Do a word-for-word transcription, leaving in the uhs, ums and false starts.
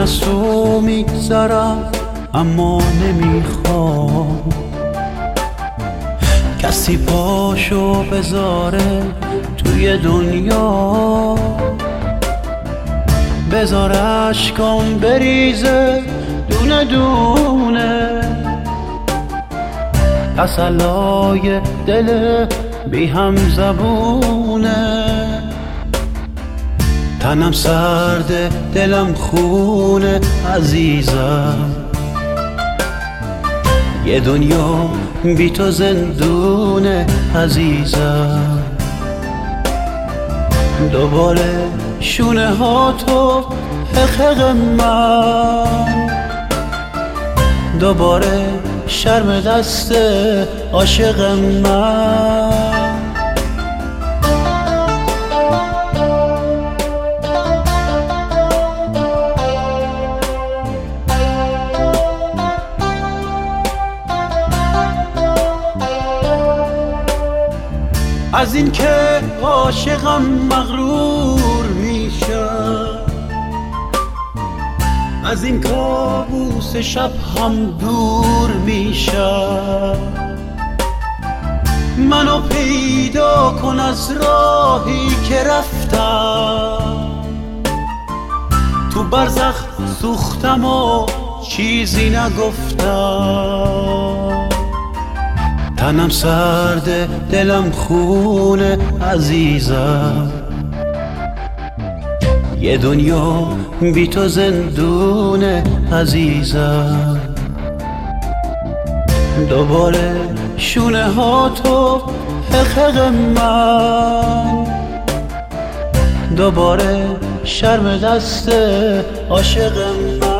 از تو میگذرم اما نمیخوام کسی پاشو بذاره توی دنیا، بذار اشکام بریزه دونه دونه، تسلای دل بی هم زبونه. تنم سرده دلم خونه عزیزم، یه دنیا بی تو زندونه عزیزم. دوباره شونه ها تو حقق من، دوباره شرم دست عاشق من. از این که عاشقم مغرور میشه، از این کابوس شب هم دور میشه. منو پیدا کن از راهی که رفتم، تو برزخ سوختم و چیزی نگفتم. تنم سرده دلم خونه عزیزم، یه دنیا بی تو زندونه عزیزم. دوباره شونه ها تو حقق من، دوباره شرم دست عاشق من.